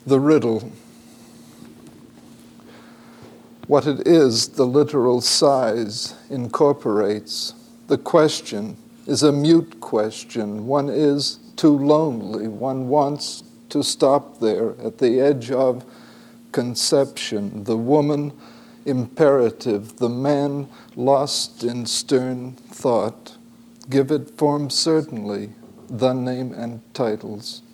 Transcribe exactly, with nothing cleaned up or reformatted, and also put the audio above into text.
The riddle. What it is, the literal size incorporates. The question is a mute question. One is too lonely. One wants to stop there at the edge of conception. The woman imperative, the man lost in stern thought. Give it form certainly, the name and titles.